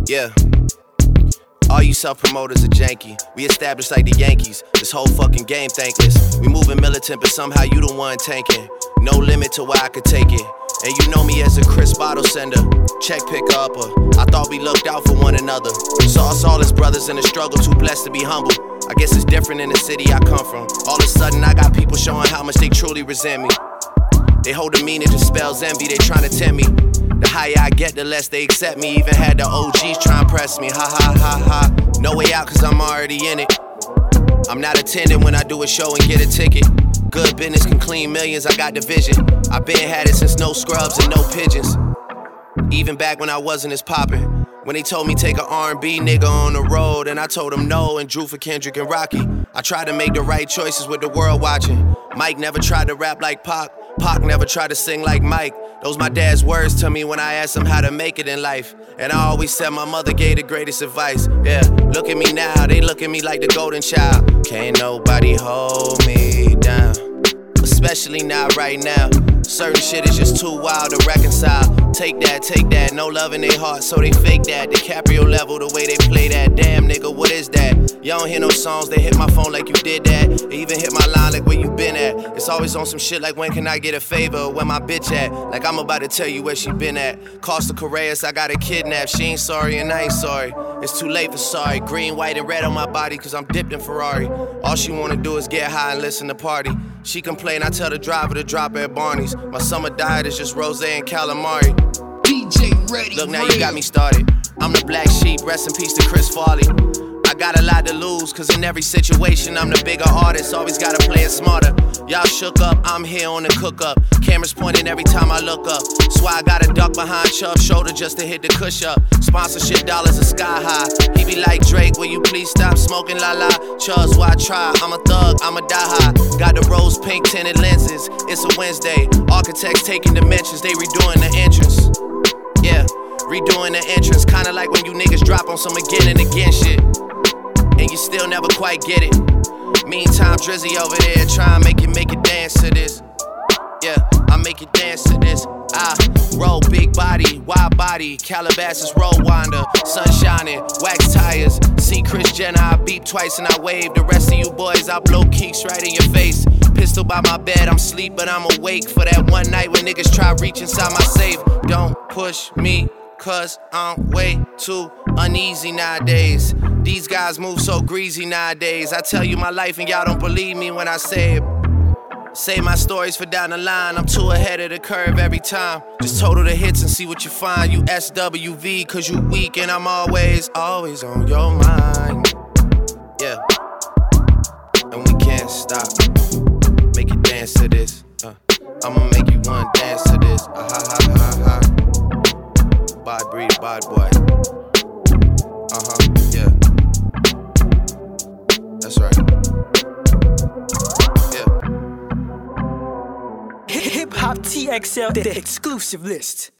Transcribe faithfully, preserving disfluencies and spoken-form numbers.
Yeah. All you self-promoters are janky. We established like the Yankees. This whole fucking game thankless. We moving militant, but somehow you the one tanking. No limit to where I could take it. And you know me as a crisp bottle sender, check picker upper. I thought we looked out for one another. Saw us all as brothers in the struggle, too blessed to be humble. I guess it's different in the city I come from. All of a sudden I got people showing how much they truly resent me. They hold the meaning to spells envy, they trying to tempt me. The higher I get, the less they accept me. Even had the O Gs try and press me. Ha ha ha ha. No way out cause I'm already in it. I'm not attending when I do a show and get a ticket. Good business can clean millions, I got the vision. I been had it since no scrubs and no pigeons. Even back when I wasn't as poppin'. When they told me take an R and B nigga on the road, and I told them no and drew for Kendrick and Rocky. I tried to make the right choices with the world watching. Mike never tried to rap like Pac. Pac never tried to sing like Mike. Those my dad's words to me when I asked him how to make it in life. And I always said my mother gave the greatest advice. Yeah, look at me now, they look at me like the golden child. Can't nobody hold me down, especially not right now. Certain shit is just too wild to reconcile. Take that, take that, no love in their heart, so they fake that. DiCaprio level, the way they play that. Damn nigga, what is that? Y'all don't hear no songs, they hit my phone like you did that. They even hit my line like where you been at. It's always on some shit like when can I get a favor? Where my bitch at? Like I'm about to tell you where she been at. Costa Correas, I got her kidnapped. She ain't sorry and I ain't sorry. It's too late for sorry. Green, white, and red on my body cause I'm dipped in Ferrari. All she wanna do is get high and listen to party. She complain, I tell the driver to drop her at Barney's. My summer diet is just rosé and calamari. D J Ready. Look, now you got me started. I'm the black sheep, rest in peace to Chris Farley. I got a lot to lose, cause in every situation I'm the bigger artist, always gotta play it smarter. Y'all shook up, I'm here on the cook up. Cameras pointing every time I look up. That's why I gotta duck behind Chubb's shoulder just to hit the cush up. Sponsorship dollars are sky high. He be like Drake, will you please stop smoking la la? Chubb's why I try, I'm a thug, I'm a die high. Got the rose pink tinted lenses, it's a Wednesday. Architects taking dimensions, they redoing the entrance. Yeah, redoing the entrance, kinda like when you niggas drop on some again and again shit, and you still never quite get it. Meantime, Drizzy over there trying to make it, make it dance to this. Yeah, I make it dance to this. I roll big body, wide body, Calabasas roll winder, sun shining, wax tires. See Chris Jenner, I beep twice and I wave. The rest of you boys, I blow keeks right in your face. Pistol by my bed, I'm asleep but I'm awake for that one night when niggas try reach inside my safe. Don't push me, cause I'm way too uneasy nowadays. These guys move so greasy nowadays. I tell you my life and y'all don't believe me when I say it. Say my stories for down the line. I'm too ahead of the curve every time. Just total the hits and see what you find. You S W V cause you weak and I'm always, always on your mind. Yeah. And we can't stop. Make you dance to this. Uh, I'ma make you wanna dance to this. Uh, ha ha ha ha. Bad breed, bad boy. Uh-huh, yeah. That's right. Hip Hop T X L, the exclusive list.